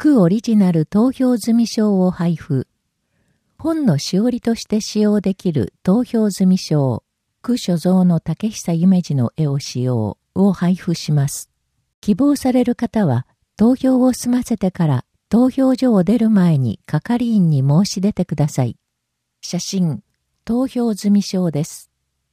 区オリジナル投票済証を配布。本のしおりとして使用できる投票済証、区所蔵の竹久夢二の絵を使用を配布します。希望される方は、投票を済ませてから投票所を出る前に係員に申し出てください。写真、投票済証です。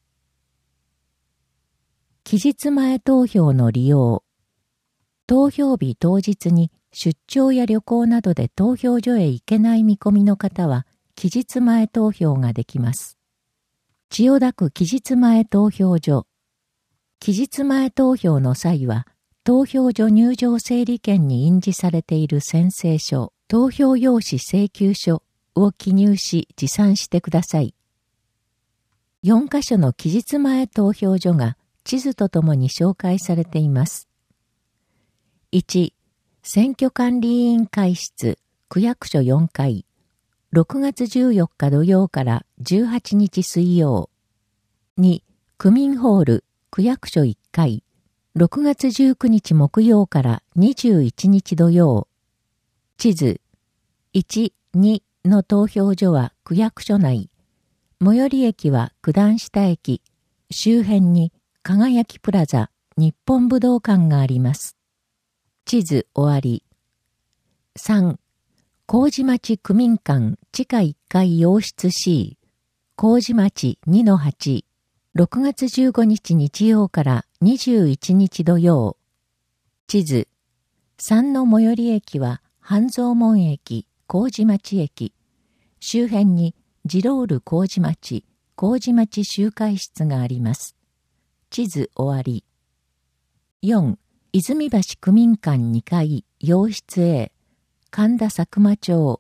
期日前投票の利用。投票日当日に出張や旅行などで投票所へ行けない見込みの方は、期日前投票ができます。千代田区期日前投票所。期日前投票の際は、投票所入場整理券に印字されている宣誓書、投票用紙請求書を記入し持参してください。4カ所の期日前投票所が地図とともに紹介されています。1、選挙管理委員会室、区役所4階、6月14日土曜から18日水曜。2、区民ホール、区役所1階、6月19日木曜から21日土曜。地図、1、2の投票所は区役所内、最寄り駅は九段下駅、周辺に輝きプラザ、日本武道館があります。地図終わり。3、麹町区民館地下1階洋室 C、麹町 2-8、6月15日日曜から21日土曜。地図。3の最寄り駅は半蔵門駅、麹町駅。周辺にジロール麹町、麹町集会室があります。地図終わり。4、泉橋区民館2階、洋室 A、神田佐久間町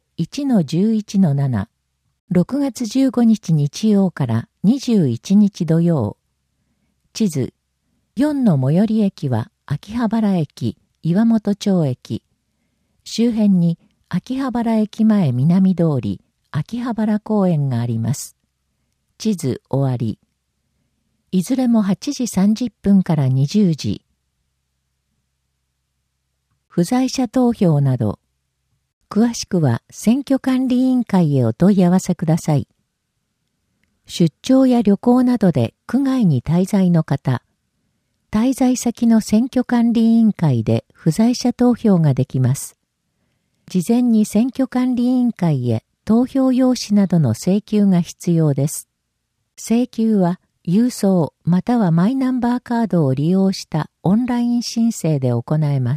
1-11-7、6月15日日曜から21日土曜。地図。4の最寄り駅は秋葉原駅、岩本町駅。周辺に秋葉原駅前南通り、秋葉原公園があります。地図終わり。いずれも8時30分から20時。不在者投票など、詳しくは選挙管理委員会へお問い合わせください。出張や旅行などで区外に滞在の方、滞在先の選挙管理委員会で不在者投票ができます。事前に選挙管理委員会へ投票用紙などの請求が必要です。請求は郵送またはマイナンバーカードを利用したオンライン申請で行えます。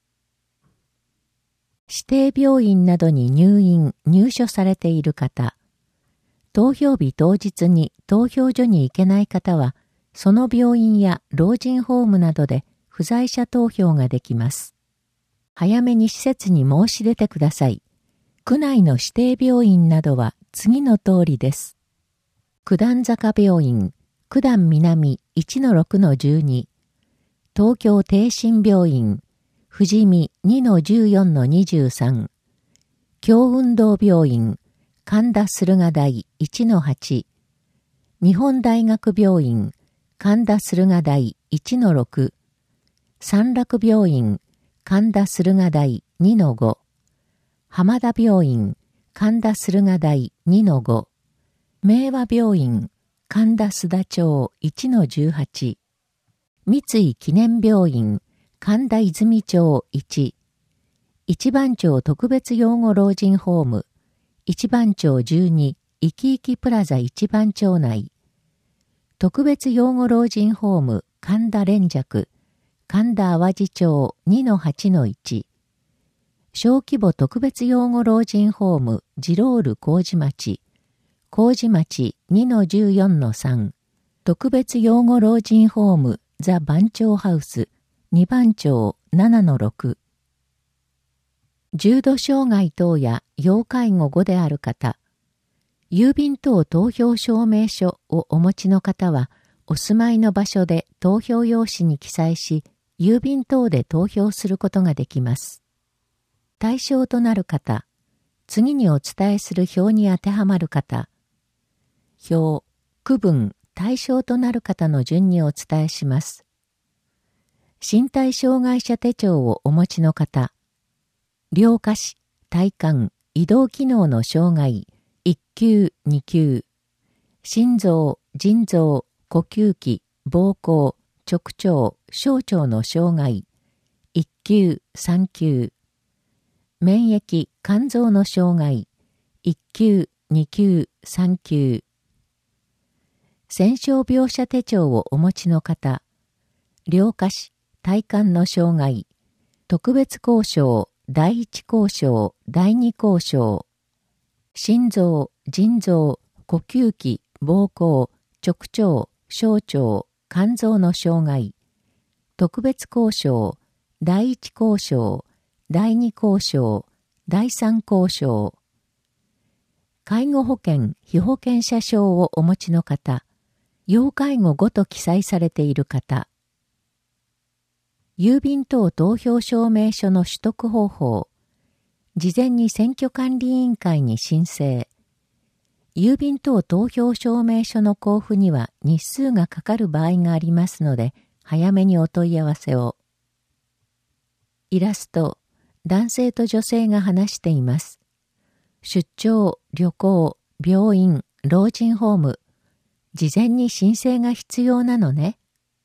指定病院などに入所されている方、投票日当日に投票所に行けない方は、その病院や老人ホームなどで不在者投票ができます。早めに施設に申し出てください。区内の指定病院などは次の通りです。九段坂病院、九段南 1-6-12、東京帝心病院、富士見 2-14-23、京運動病院、神田駿河台 1-8、日本大学病院、神田駿河台 1-6、三楽病院、神田駿河台 2-5、浜田病院、神田駿河台 2-5、明和病院、神田須田町 1-18、三井記念病院、神田泉町1、一番町特別養護老人ホーム、一番町12、いきいきプラザ一番町内、特別養護老人ホーム、神田連雀、神田淡路町 2-8-1、小規模特別養護老人ホーム、ジロール麹町、麹町 2-14-3、特別養護老人ホーム、ザ番町ハウス、2番町 7-6。重度障害等や要介護5である方、郵便等投票証明書をお持ちの方は、お住まいの場所で投票用紙に記載し、郵便等で投票することができます。対象となる方、次にお伝えする表に当てはまる方、表、区分、対象となる方の順にお伝えします。身体障害者手帳をお持ちの方、 両下肢、体幹、移動機能の障害、1級、2級。心臓、腎臓、呼吸器、膀胱、直腸、小腸の障害、1級、3級。免疫、肝臓の障害、1級、2級、3級。戦傷病者手帳をお持ちの方、両下肢、体幹の障害、特別交渉、第一交渉、第二交渉。心臓、腎臓、呼吸器、膀胱、直腸、小腸、肝臓の障害、特別交渉、第一交渉、第二交渉、第三交渉。介護保険、被保険者証をお持ちの方、要介護5と記載されている方。郵便等投票証明書の取得方法。事前に選挙管理委員会に申請。郵便等投票証明書の交付には日数がかかる場合がありますので、早めにお問い合わせを。イラスト、男性と女性が話しています。出張、旅行、病院、老人ホーム。事前に申請が必要なのね。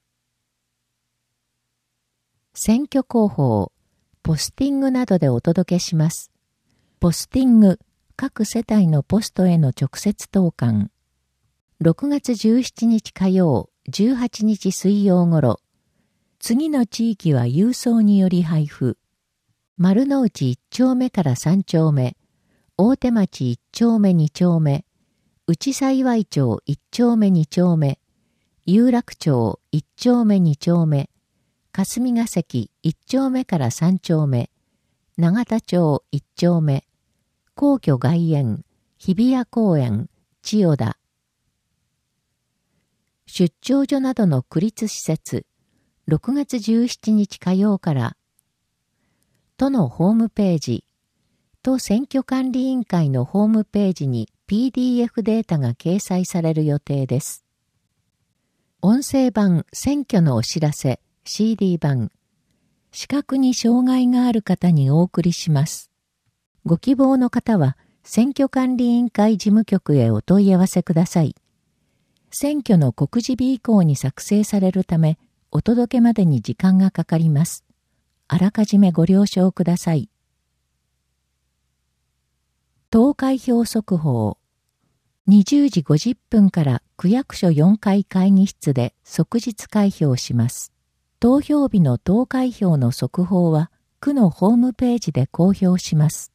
選挙広報、ポスティングなどでお届けします。ポスティング、各世帯のポストへの直接投函。6月17日火曜、18日水曜頃。次の地域は郵送により配布。丸の内1丁目から3丁目、大手町1丁目2丁目、内幸町1丁目2丁目、有楽町1丁目2丁目、霞ヶ関1丁目から3丁目、永田町1丁目、皇居外苑、日比谷公園、千代田。出張所などの区立施設、6月17日火曜から、都のホームページ、都選挙管理委員会のホームページに PDF データが掲載される予定です。音声版選挙のお知らせ CD 版、視覚に障害がある方にお送りします。ご希望の方は選挙管理委員会事務局へお問い合わせください。選挙の告示日以降に作成されるため、お届けまでに時間がかかります。あらかじめご了承ください。投開票速報。20時50分から区役所4階会議室で即日開票します。投票日の投開票の速報は区のホームページで公表します。